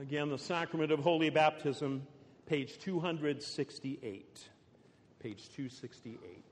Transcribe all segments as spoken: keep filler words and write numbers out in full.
Again, the Sacrament of Holy Baptism, page two sixty-eight. Page two sixty-eight.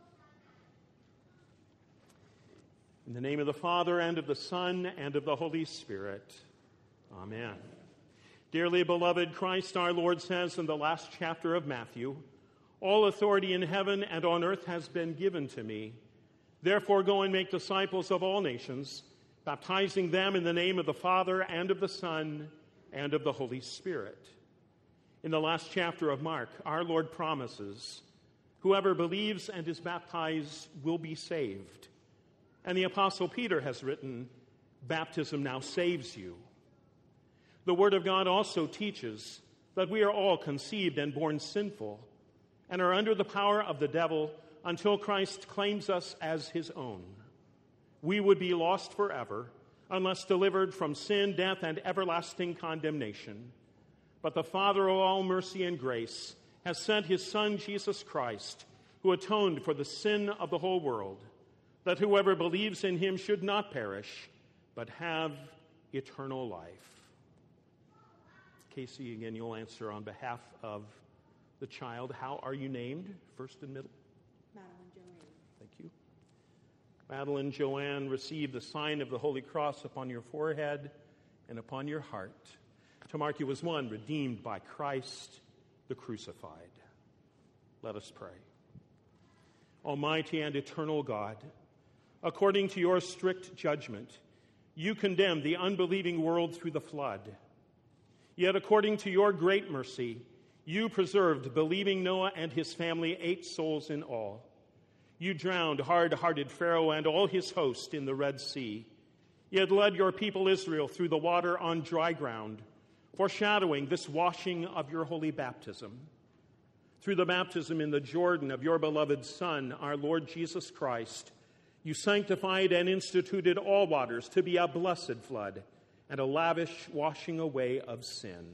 In the name of the Father, and of the Son, and of the Holy Spirit. Amen. Dearly beloved, Christ our Lord says in the last chapter of Matthew, "All authority in heaven and on earth has been given to me. Therefore go and make disciples of all nations, baptizing them in the name of the Father, and of the Son, and of the Holy Spirit." In the last chapter of Mark, our Lord promises, whoever believes and is baptized will be saved. And the Apostle Peter has written, baptism now saves you. The Word of God also teaches that we are all conceived and born sinful and are under the power of the devil until Christ claims us as his own. We would be lost forever unless delivered from sin, death, and everlasting condemnation. But the Father of all mercy and grace has sent his Son, Jesus Christ, who atoned for the sin of the whole world, that whoever believes in him should not perish, but have eternal life. Casey, again, you'll answer on behalf of the child. How are you named, first and middle? Madeline Joanne. Thank you. Madeline Joanne, receive the sign of the Holy Cross upon your forehead and upon your heart, to mark you as one redeemed by Christ the crucified. Let us pray. Almighty and eternal God, according to your strict judgment, you condemned the unbelieving world through the flood. Yet according to your great mercy, you preserved believing Noah and his family, eight souls in all. You drowned hard-hearted Pharaoh and all his host in the Red Sea, yet led your people Israel through the water on dry ground, foreshadowing this washing of your holy baptism. Through the baptism in the Jordan of your beloved Son, our Lord Jesus Christ, you sanctified and instituted all waters to be a blessed flood and a lavish washing away of sin.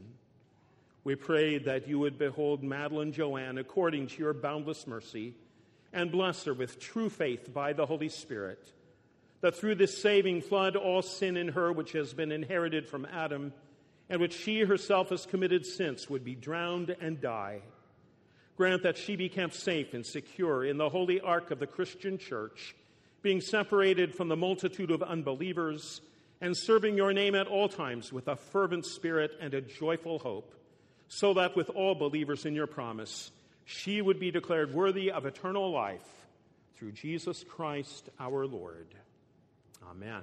We pray that you would behold Madeline Joanne according to your boundless mercy and bless her with true faith by the Holy Spirit, that through this saving flood all sin in her which has been inherited from Adam and which she herself has committed since would be drowned and die. Grant that she be kept safe and secure in the holy ark of the Christian church, being separated from the multitude of unbelievers and serving your name at all times with a fervent spirit and a joyful hope, so that with all believers in your promise, she would be declared worthy of eternal life through Jesus Christ our Lord. Amen.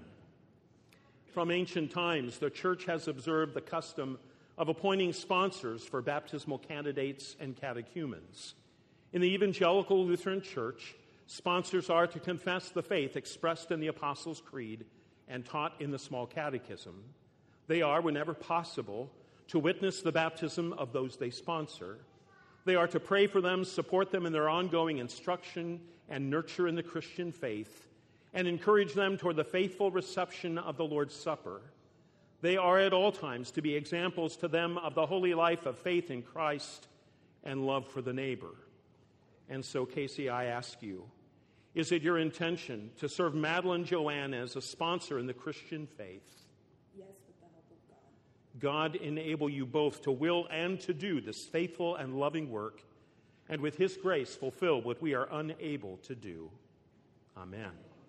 From ancient times, the Church has observed the custom of appointing sponsors for baptismal candidates and catechumens. In the Evangelical Lutheran Church, sponsors are to confess the faith expressed in the Apostles' Creed and taught in the Small Catechism. They are, whenever possible, to witness the baptism of those they sponsor. They are to pray for them, support them in their ongoing instruction and nurture in the Christian faith, and encourage them toward the faithful reception of the Lord's Supper. They are at all times to be examples to them of the holy life of faith in Christ and love for the neighbor. And so, Casey, I ask you, is it your intention to serve Madeline Joanne as a sponsor in the Christian faith? Yes, with the help of God. God enable you both to will and to do this faithful and loving work, and with his grace fulfill what we are unable to do. Amen.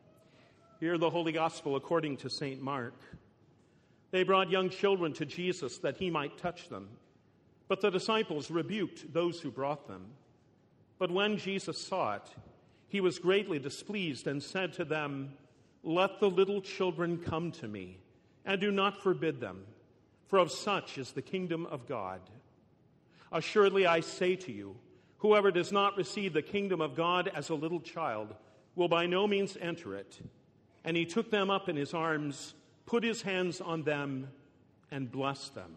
Hear the Holy Gospel according to Saint Mark. They brought young children to Jesus that he might touch them, but the disciples rebuked those who brought them. But when Jesus saw it, he was greatly displeased and said to them, "Let the little children come to me, and do not forbid them, for of such is the kingdom of God. Assuredly I say to you, whoever does not receive the kingdom of God as a little child will by no means enter it." And he took them up in his arms, put his hands on them, and blessed them.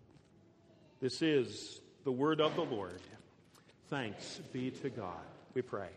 This is the word of the Lord. Thanks be to God. We pray.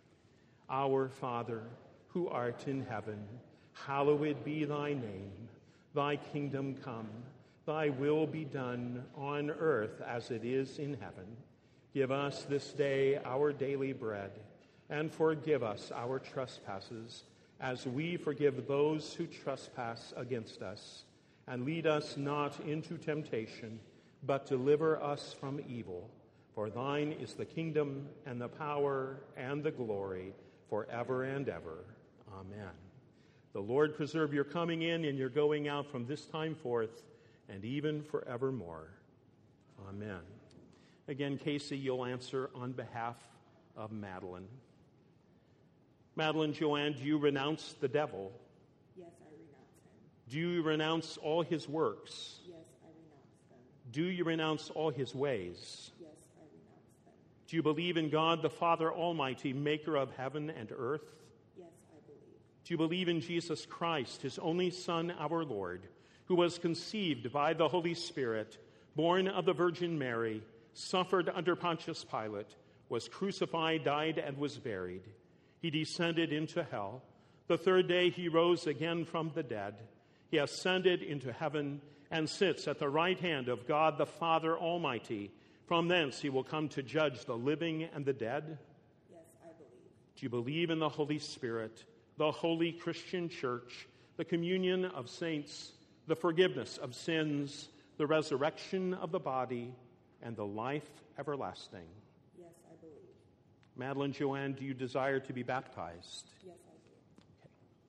Our Father, who art in heaven, hallowed be thy name. Thy kingdom come, thy will be done on earth as it is in heaven. Give us this day our daily bread, and forgive us our trespasses, as we forgive those who trespass against us. And lead us not into temptation, but deliver us from evil. For thine is the kingdom and the power and the glory forever and ever. Amen. The Lord preserve your coming in and your going out from this time forth and even forevermore. Amen. Again, Casey, you'll answer on behalf of Madeline. Madeline Joanne, do you renounce the devil? Yes, I renounce him. Do you renounce all his works? Yes, I renounce them. Do you renounce all his ways? Yes, I renounce them. Do you believe in God, the Father Almighty, maker of heaven and earth? Yes, I believe. Do you believe in Jesus Christ, his only Son, our Lord, who was conceived by the Holy Spirit, born of the Virgin Mary, suffered under Pontius Pilate, was crucified, died, and was buried? He descended into hell. The third day he rose again from the dead. He ascended into heaven and sits at the right hand of God the Father Almighty. From thence he will come to judge the living and the dead. Yes, I believe. Do you believe in the Holy Spirit, the holy Christian church, the communion of saints, the forgiveness of sins, the resurrection of the body, and the life everlasting? Yes, I believe. Madeline Joanne, do you desire to be baptized? Yes, I do. Okay.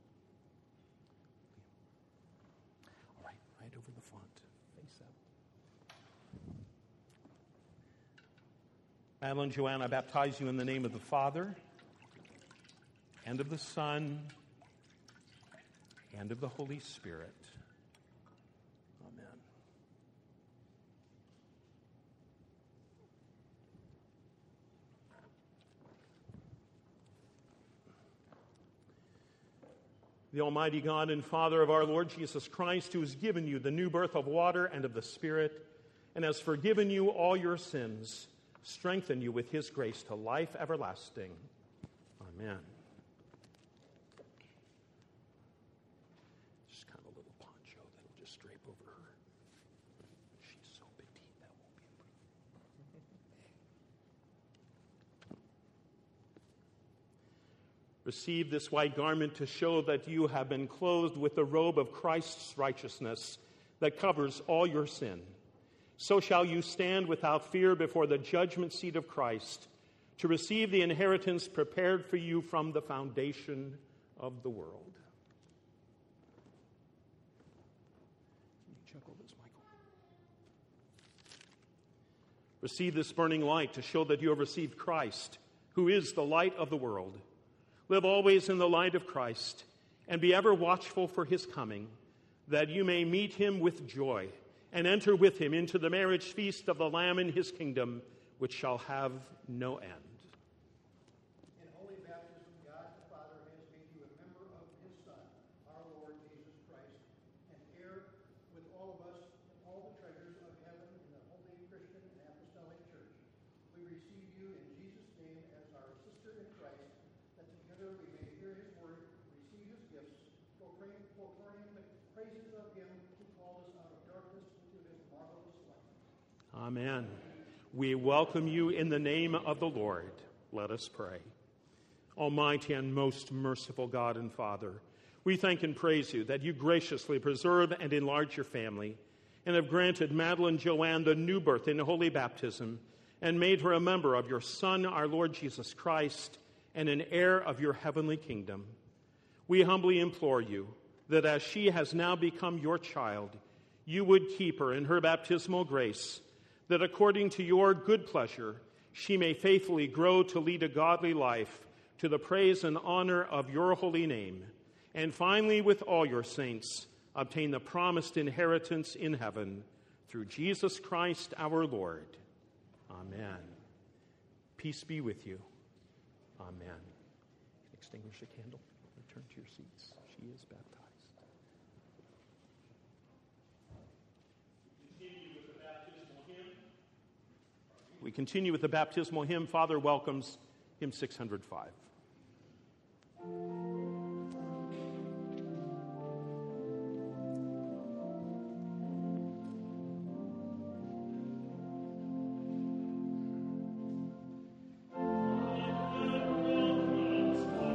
All right, right over the font. Face up. Madeline Joanne, I baptize you in the name of the Father, and of the Son, and of the Holy Spirit. Amen. The Almighty God and Father of our Lord Jesus Christ, who has given you the new birth of water and of the Spirit, and has forgiven you all your sins, strengthen you with his grace to life everlasting. Amen. Just kind of a little poncho that'll just drape over her. She's so petite, that won't be a problem. Receive this white garment to show that you have been clothed with the robe of Christ's righteousness that covers all your sin. So shall you stand without fear before the judgment seat of Christ to receive the inheritance prepared for you from the foundation of the world. Can you check all this, Michael? Receive this burning light to show that you have received Christ, who is the light of the world. Live always in the light of Christ, and be ever watchful for his coming, that you may meet him with joy and enter with him into the marriage feast of the Lamb in his kingdom, which shall have no end. In holy baptism, God the Father has made you a member of his Son, our Lord Jesus Christ, and heir with all of us in all the treasures of heaven in the holy Christian and apostolic church. We receive you in Jesus' name as our sister in Christ, that together we may hear his word, receive his gifts, proclaim, proclaim the praises of him who called us out of darkness into his marvelous light. Amen. We welcome you in the name of the Lord. Let us pray. Almighty and most merciful God and Father, we thank and praise you that you graciously preserve and enlarge your family and have granted Madeline Joanne the new birth in holy baptism and made her a member of your Son, our Lord Jesus Christ, and an heir of your heavenly kingdom. We humbly implore you that as she has now become your child, you would keep her in her baptismal grace, that according to your good pleasure, she may faithfully grow to lead a godly life to the praise and honor of your holy name, and finally, with all your saints, obtain the promised inheritance in heaven through Jesus Christ our Lord. Amen. Peace be with you. Amen. Extinguish the candle. Return to your seats. She is baptized. We continue with the baptismal hymn. Father welcomes, hymn six hundred five.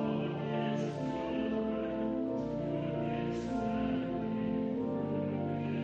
Thank you.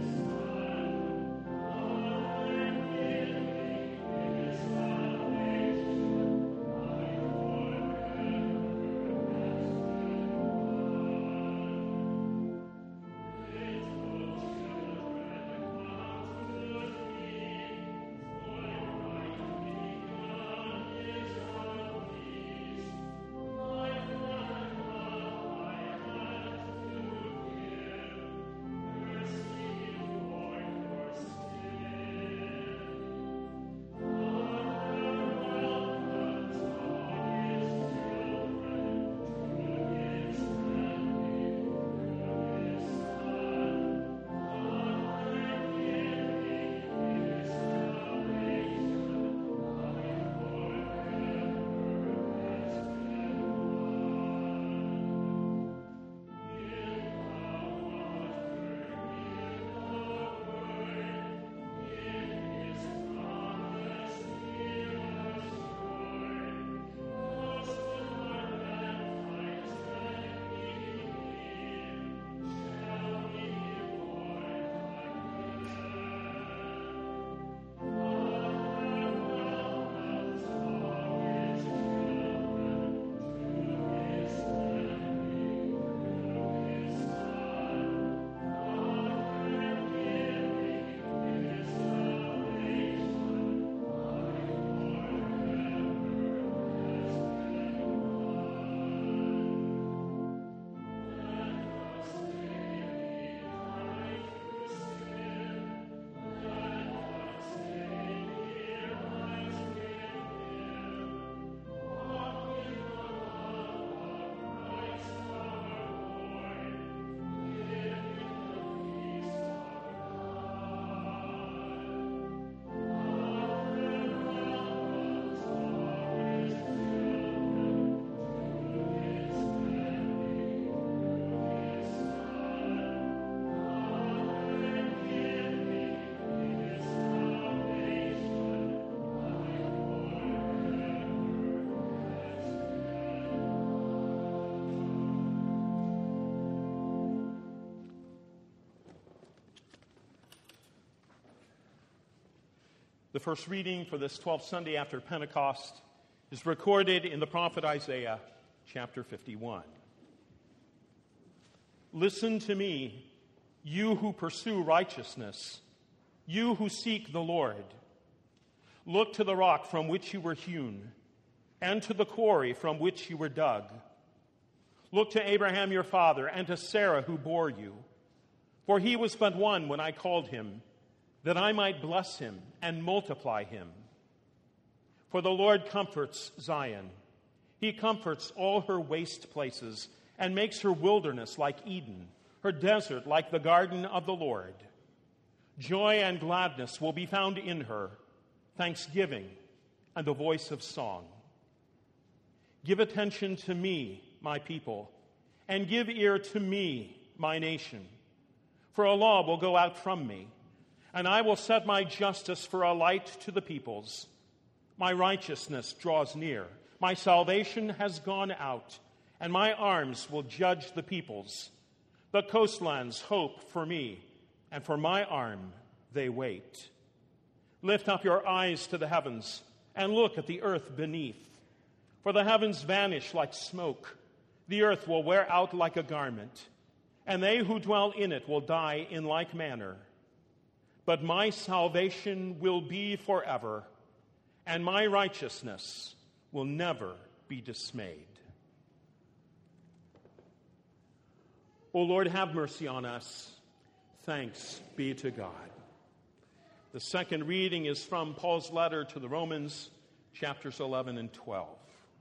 The first reading for this twelfth Sunday after Pentecost is recorded in the prophet Isaiah, chapter fifty-one. Listen to me, you who pursue righteousness, you who seek the Lord. Look to the rock from which you were hewn, and to the quarry from which you were dug. Look to Abraham your father, and to Sarah who bore you. For he was but one when I called him, that I might bless him and multiply him. For the Lord comforts Zion. He comforts all her waste places, and makes her wilderness like Eden, her desert like the garden of the Lord. Joy and gladness will be found in her, thanksgiving and the voice of song. Give attention to me, my people, and give ear to me, my nation. For a law will go out from me, and I will set my justice for a light to the peoples. My righteousness draws near. My salvation has gone out, and my arms will judge the peoples. The coastlands hope for me, and for my arm they wait. Lift up your eyes to the heavens, and look at the earth beneath. For the heavens vanish like smoke. The earth will wear out like a garment, and they who dwell in it will die in like manner. But my salvation will be forever, and my righteousness will never be dismayed. O Lord, have mercy on us. Thanks be to God. The second reading is from Paul's letter to the Romans, chapters eleven and twelve.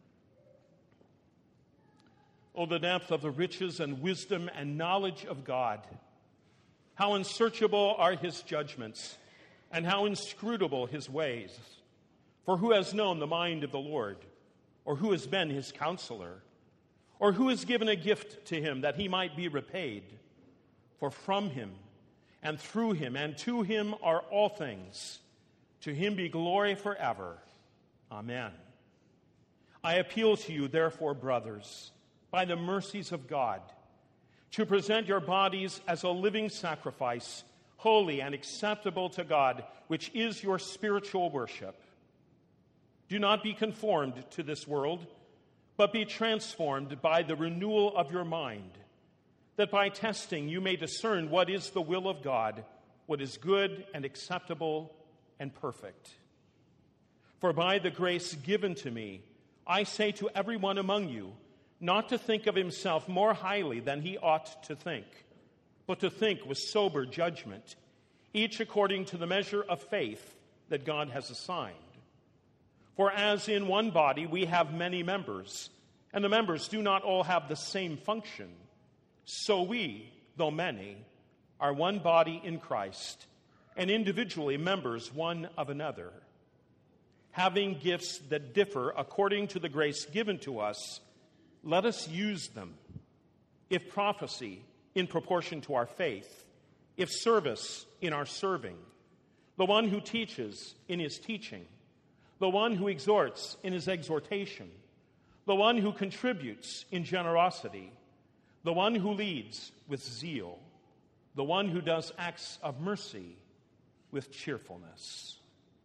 O the depth of the riches and wisdom and knowledge of God! How unsearchable are his judgments, and how inscrutable his ways! For who has known the mind of the Lord? Or who has been his counselor? Or who has given a gift to him that he might be repaid? For from him, and through him, and to him are all things. To him be glory forever. Amen. I appeal to you, therefore, brothers, by the mercies of God, to present your bodies as a living sacrifice, holy and acceptable to God, which is your spiritual worship. Do not be conformed to this world, but be transformed by the renewal of your mind, that by testing you may discern what is the will of God, what is good and acceptable and perfect. For by the grace given to me, I say to everyone among you, not to think of himself more highly than he ought to think, but to think with sober judgment, each according to the measure of faith that God has assigned. For as in one body we have many members, and the members do not all have the same function, so we, though many, are one body in Christ, and individually members one of another. Having gifts that differ according to the grace given to us, let us use them. If prophecy, in proportion to our faith. If service, in our serving. The one who teaches, in his teaching. The one who exhorts, in his exhortation. The one who contributes, in generosity. The one who leads, with zeal. The one who does acts of mercy, with cheerfulness.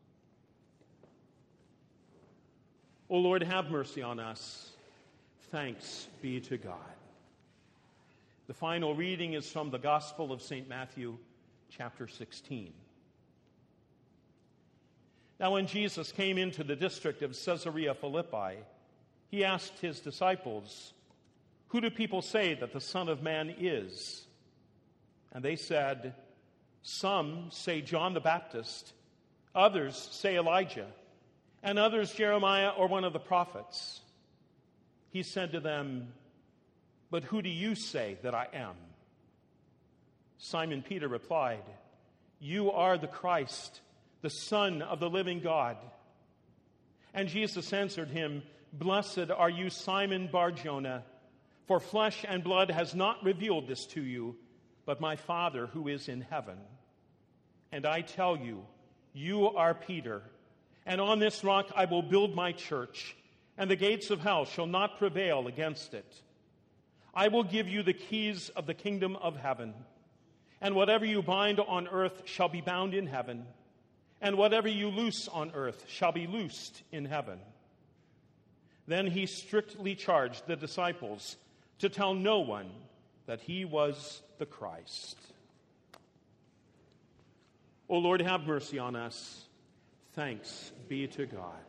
O Lord, have mercy on us. Thanks be to God. The final reading is from the Gospel of Saint Matthew, chapter sixteen. Now, when Jesus came into the district of Caesarea Philippi, he asked his disciples, "Who do people say that the Son of Man is?" And they said, "Some say John the Baptist, others say Elijah, and others Jeremiah or one of the prophets." He said to them, "But who do you say that I am?" Simon Peter replied, "You are the Christ, the Son of the living God." And Jesus answered him, "Blessed are you, Simon Bar-Jonah, for flesh and blood has not revealed this to you, but my Father who is in heaven. And I tell you, you are Peter, and on this rock I will build my church, and the gates of hell shall not prevail against it. I will give you the keys of the kingdom of heaven, and whatever you bind on earth shall be bound in heaven, and whatever you loose on earth shall be loosed in heaven." Then he strictly charged the disciples to tell no one that he was the Christ. O Lord, have mercy on us. Thanks be to God.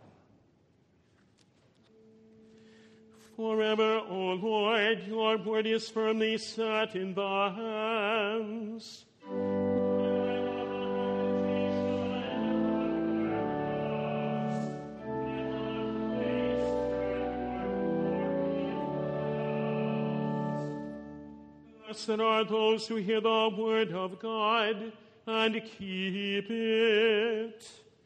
Forever, O Lord, your word is firmly set in thy hands. Blessed are those who hear the word of God and keep it.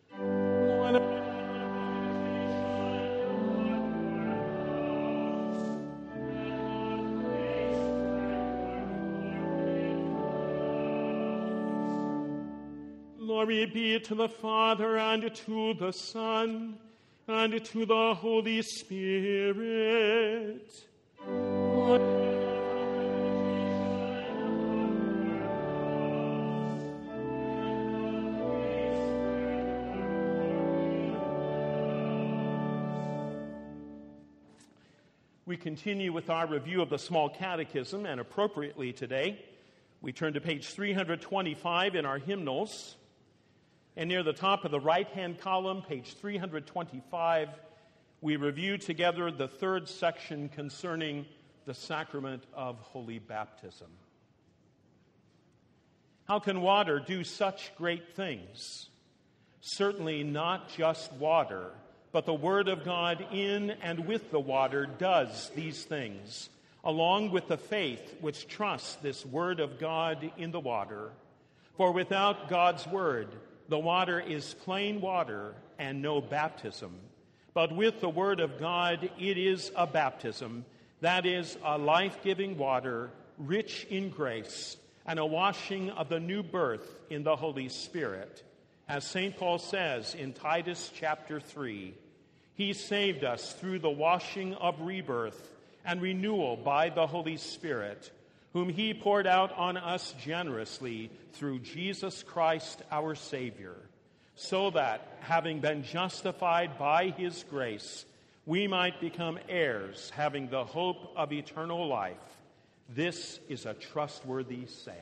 Glory be to the Father, and to the Son, and to the Holy Spirit. We continue with our review of the Small Catechism, and appropriately today, we turn to page three hundred twenty-five in our hymnals. And near the top of the right-hand column, page three hundred twenty-five, we review together the third section concerning the sacrament of holy baptism. How can water do such great things? Certainly not just water, but the Word of God in and with the water does these things, along with the faith which trusts this Word of God in the water. For without God's Word, the water is plain water and no baptism. But with the Word of God, it is a baptism, that is, a life-giving water, rich in grace, and a washing of the new birth in the Holy Spirit. As Saint Paul says in Titus chapter three, he saved us through the washing of rebirth and renewal by the Holy Spirit, whom he poured out on us generously through Jesus Christ our Savior, so that, having been justified by his grace, we might become heirs, having the hope of eternal life. This is a trustworthy saying.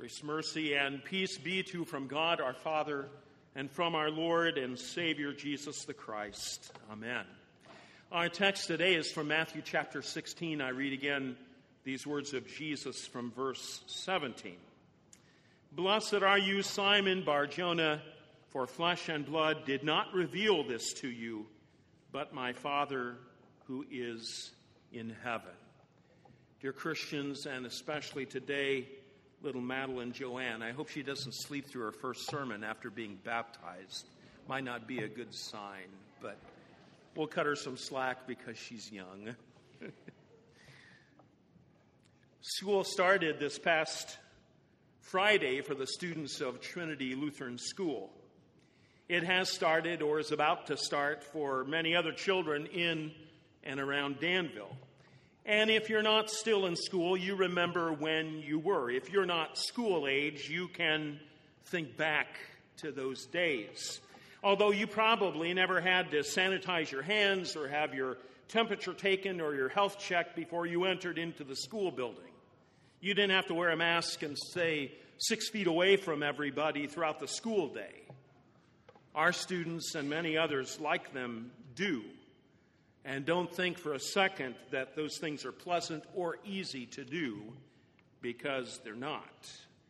Grace, mercy, and peace be to you from God our Father and from our Lord and Savior Jesus the Christ. Amen. Our text today is from Matthew chapter sixteen. I read again these words of Jesus from verse seventeen. Blessed are you, Simon Bar-Jonah, for flesh and blood did not reveal this to you, but my Father who is in heaven. Dear Christians, and especially today, little Madeline Joanne, I hope she doesn't sleep through her first sermon after being baptized. Might not be a good sign, but we'll cut her some slack because she's young. School started this past Friday for the students of Trinity Lutheran School. It has started or is about to start for many other children in and around Danville. And if you're not still in school, you remember when you were. If you're not school age, you can think back to those days. Although you probably never had to sanitize your hands or have your temperature taken or your health checked before you entered into the school building. You didn't have to wear a mask and stay six feet away from everybody throughout the school day. Our students and many others like them do. And don't think for a second that those things are pleasant or easy to do, because they're not.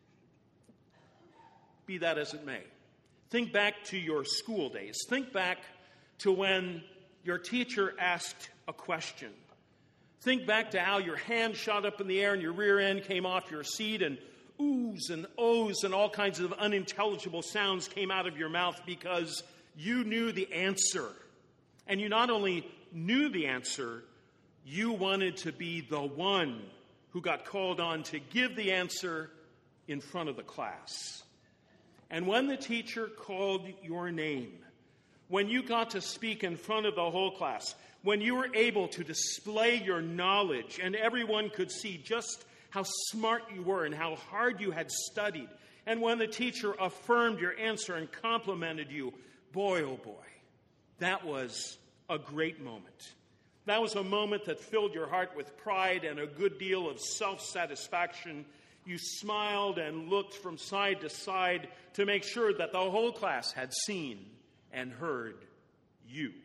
Be that as it may. Think back to your school days. Think back to when your teacher asked a question. Think back to how your hand shot up in the air and your rear end came off your seat, and oohs and ohs and all kinds of unintelligible sounds came out of your mouth because you knew the answer. And you not only knew the answer, you wanted to be the one who got called on to give the answer in front of the class. And when the teacher called your name, when you got to speak in front of the whole class, when you were able to display your knowledge and everyone could see just how smart you were and how hard you had studied, and when the teacher affirmed your answer and complimented you, boy, oh boy, that was a great moment. That was a moment that filled your heart with pride and a good deal of self-satisfaction. You smiled and looked from side to side to make sure that the whole class had seen and heard you.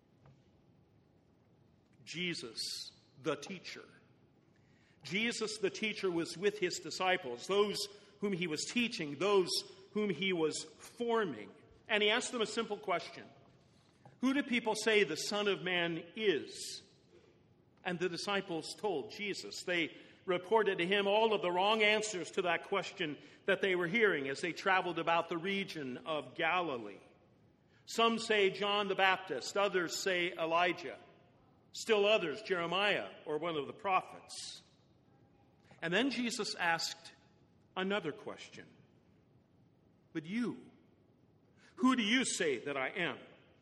Jesus, the teacher. Jesus, the teacher, was with his disciples, those whom he was teaching, those whom he was forming. And he asked them a simple question. Who do people say the Son of Man is? And the disciples told Jesus. They reported to him all of the wrong answers to that question that they were hearing as they traveled about the region of Galilee. Some say John the Baptist, others say Elijah, still others Jeremiah or one of the prophets. And then Jesus asked another question. But you, who do you say that I am?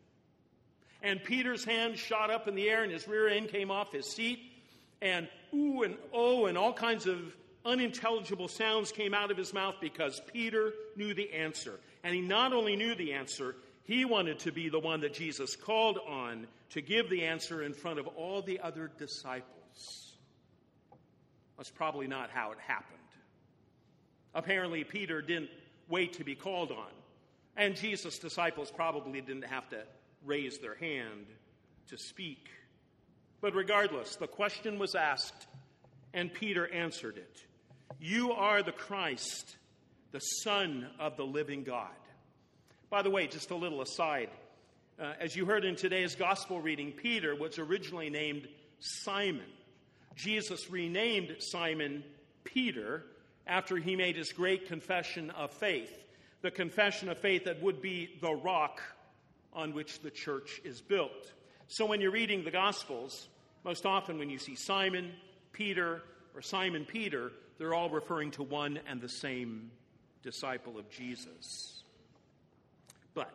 And Peter's hand shot up in the air and his rear end came off his seat. And ooh and oh and all kinds of unintelligible sounds came out of his mouth because Peter knew the answer. And he not only knew the answer, he wanted to be the one that Jesus called on to give the answer in front of all the other disciples. That's probably not how it happened. Apparently, Peter didn't wait to be called on. And Jesus' disciples probably didn't have to raise their hand to speak. But regardless, the question was asked, and Peter answered it. You are the Christ, the Son of the living God. By the way, just a little aside. Uh, as you heard in today's gospel reading, Peter was originally named Simon. Jesus renamed Simon Peter after he made his great confession of faith, the confession of faith that would be the rock on which the church is built. So when you're reading the Gospels, most often when you see Simon, Peter, or Simon Peter, they're all referring to one and the same disciple of Jesus. But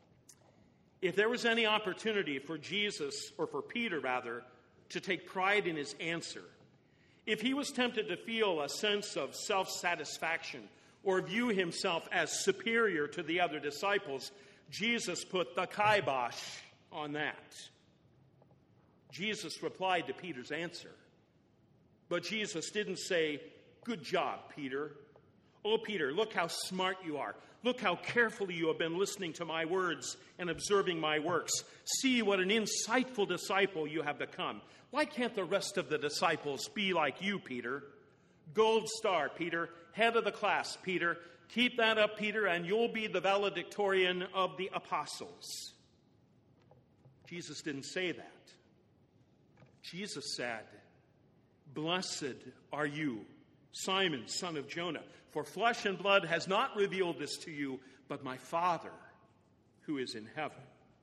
if there was any opportunity for Jesus, or for Peter rather, to take pride in his answer, if he was tempted to feel a sense of self-satisfaction or view himself as superior to the other disciples, Jesus put the kibosh on that. Jesus replied to Peter's answer. But Jesus didn't say, good job, Peter, Oh, Peter, look how smart you are. Look how carefully you have been listening to my words and observing my works. See what an insightful disciple you have become. Why can't the rest of the disciples be like you, Peter? Gold star, Peter. Head of the class, Peter. Keep that up, Peter, and you'll be the valedictorian of the apostles. Jesus didn't say that. Jesus said, blessed are you, Simon, son of Jonah, for flesh and blood has not revealed this to you, but my Father who is in heaven.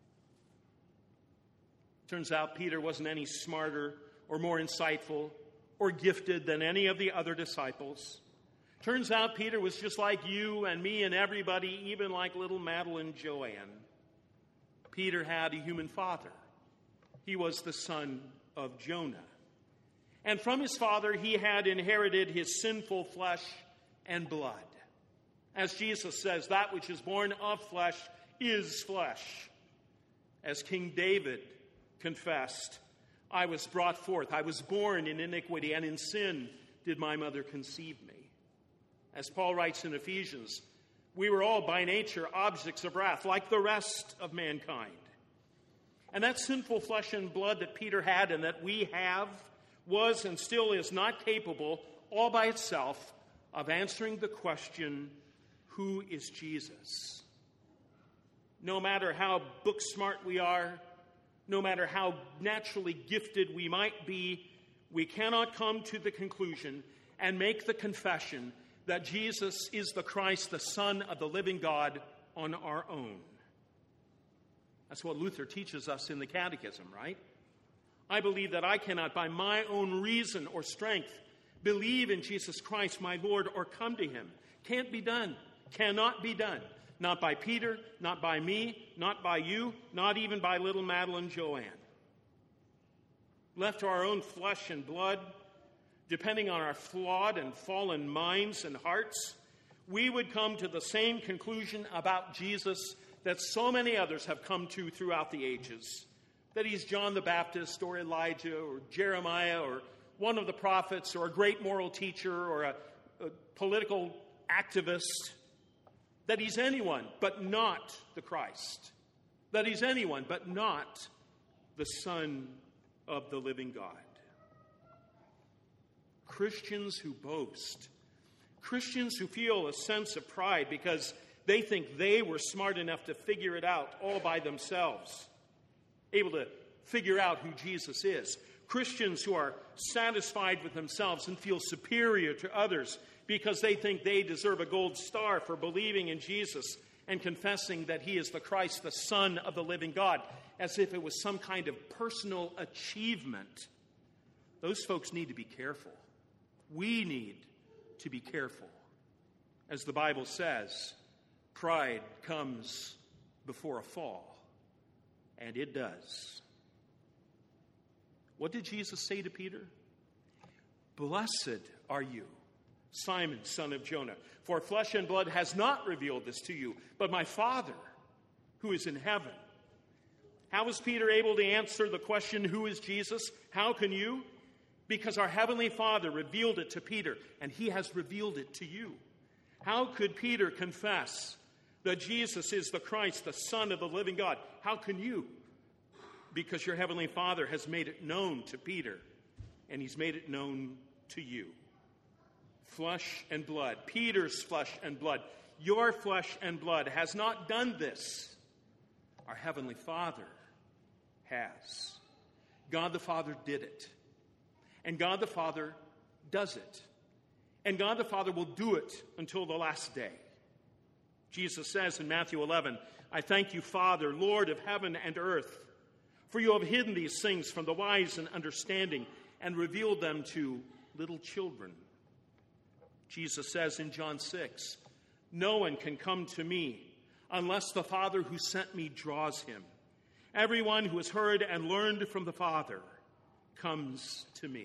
Turns out Peter wasn't any smarter or more insightful or gifted than any of the other disciples. Turns out Peter was just like you and me and everybody, even like little Madeline Joanne. Peter had a human father. He was the son of Jonah. And from his father, he had inherited his sinful flesh and blood. As Jesus says, that which is born of flesh is flesh. As King David confessed, I was brought forth, I was born in iniquity, and in sin did my mother conceive me. As Paul writes in Ephesians, we were all by nature objects of wrath, like the rest of mankind. And that sinful flesh and blood that Peter had and that we have was and still is not capable, all by itself, of answering the question, who is Jesus? No matter how book smart we are, no matter how naturally gifted we might be, we cannot come to the conclusion and make the confession that Jesus is the Christ, the Son of the living God, on our own. That's what Luther teaches us in the Catechism, right? I believe that I cannot, by my own reason or strength, believe in Jesus Christ, my Lord, or come to him. Can't be done. Cannot be done. Not by Peter, not by me, not by you, not even by little Madeline Joanne. Left to our own flesh and blood, depending on our flawed and fallen minds and hearts, we would come to the same conclusion about Jesus that so many others have come to throughout the ages. That he's John the Baptist or Elijah or Jeremiah or one of the prophets or a great moral teacher or a, a political activist. That he's anyone but not the Christ. That he's anyone but not the Son of the living God. Christians who boast, Christians who feel a sense of pride because they think they were smart enough to figure it out all by themselves, able to figure out who Jesus is. Christians who are satisfied with themselves and feel superior to others because they think they deserve a gold star for believing in Jesus and confessing that he is the Christ, the Son of the living God, as if it was some kind of personal achievement. Those folks need to be careful. We need to be careful. As the Bible says, pride comes before a fall, and it does. What did Jesus say to Peter? Blessed are you, Simon, son of Jonah, for flesh and blood has not revealed this to you, but my Father who is in heaven. How was Peter able to answer the question, who is Jesus? How can you? Because our Heavenly Father revealed it to Peter, and he has revealed it to you. How could Peter confess that Jesus is the Christ, the Son of the living God? How can you? Because your Heavenly Father has made it known to Peter, and he's made it known to you. Flesh and blood, Peter's flesh and blood, your flesh and blood has not done this. Our Heavenly Father has. God the Father did it. And God the Father does it. And God the Father will do it until the last day. Jesus says in Matthew eleven, I thank you, Father, Lord of heaven and earth, for you have hidden these things from the wise and understanding and revealed them to little children. Jesus says in John six, no one can come to me unless the Father who sent me draws him. Everyone who has heard and learned from the Father comes to me.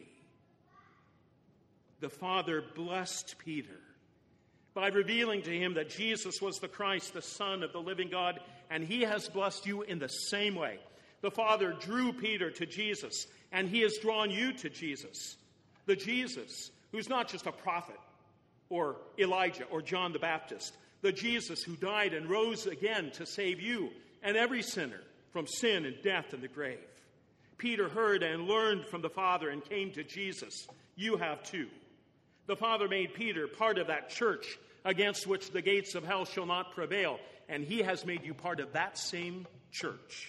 The Father blessed Peter by revealing to him that Jesus was the Christ, the Son of the living God, and he has blessed you in the same way. The Father drew Peter to Jesus, and he has drawn you to Jesus. The Jesus who's not just a prophet, or Elijah or John the Baptist, the Jesus who died and rose again to save you and every sinner from sin and death and the grave. Peter heard and learned from the Father and came to Jesus. You have too. The Father made Peter part of that church against which the gates of hell shall not prevail, and he has made you part of that same church.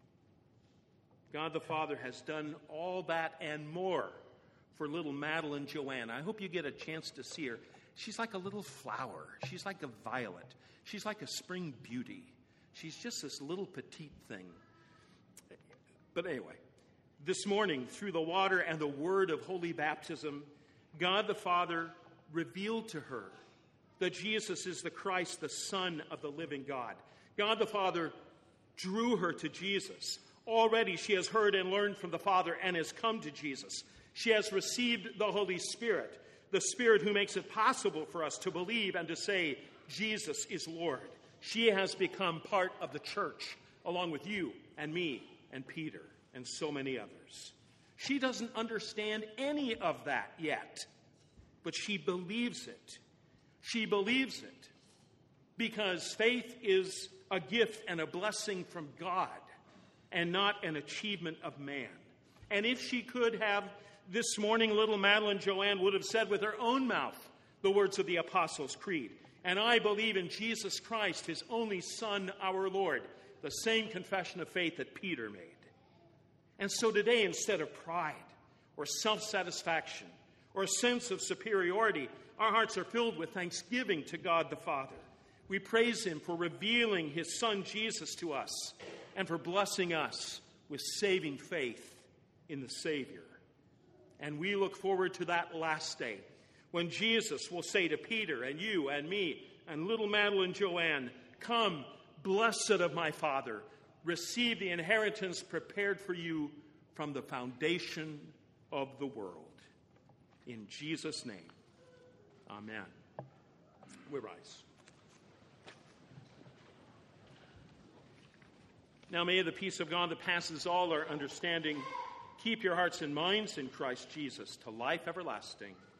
God the Father has done all that and more for little Madeline Joanne. I hope you get a chance to see her. She's like a little flower. She's like a violet. She's like a spring beauty. She's just this little petite thing. But anyway, this morning, through the water and the word of holy baptism, God the Father revealed to her that Jesus is the Christ, the Son of the living God. God the Father drew her to Jesus. Already she has heard and learned from the Father and has come to Jesus. She has received the Holy Spirit, the Spirit who makes it possible for us to believe and to say, Jesus is Lord. She has become part of the church, along with you and me and Peter and so many others. She doesn't understand any of that yet, but she believes it. She believes it because faith is a gift and a blessing from God and not an achievement of man. And if she could have, this morning, little Madeline Joanne would have said with her own mouth the words of the Apostles' Creed, and I believe in Jesus Christ, his only Son, our Lord, the same confession of faith that Peter made. And so today, instead of pride or self-satisfaction or a sense of superiority, our hearts are filled with thanksgiving to God the Father. We praise him for revealing his Son Jesus to us and for blessing us with saving faith in the Savior. And we look forward to that last day when Jesus will say to Peter and you and me and little Madeline Joanne, come, blessed of my Father, receive the inheritance prepared for you from the foundation of the world. In Jesus' name, amen. We rise. Now may the peace of God that passes all our understanding keep your hearts and minds in Christ Jesus to life everlasting.